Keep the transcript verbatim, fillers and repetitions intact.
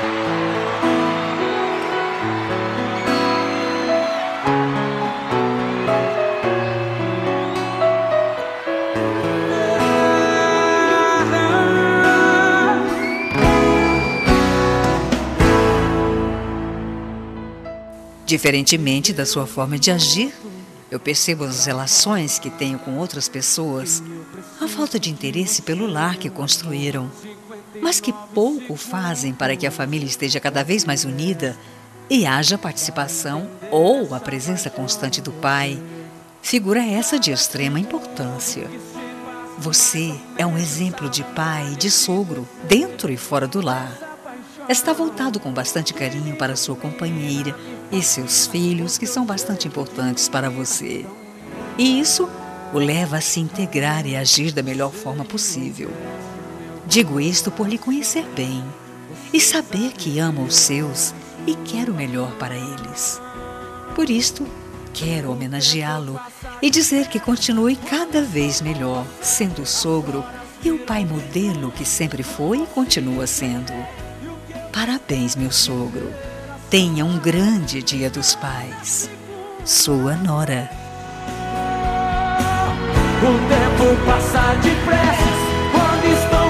Diferentemente da sua forma de agir, eu percebo nas relações que tenho com outras pessoas a falta de interesse pelo lar que construíram, mas que pouco fazem para que a família esteja cada vez mais unida e haja participação ou a presença constante do pai, figura essa de extrema importância. Você é um exemplo de pai e de sogro, dentro e fora do lar. Está voltado com bastante carinho para sua companheira e seus filhos, que são bastante importantes para você. E isso o leva a se integrar e agir da melhor forma possível. Digo isto por lhe conhecer bem e saber que ama os seus e quer o melhor para eles. Por isto, quero homenageá-lo e dizer que continue cada vez melhor, sendo o sogro e o pai modelo que sempre foi e continua sendo. Parabéns, meu sogro. Tenha um grande Dia dos Pais. Sua Nora. O tempo passa depressa quando estou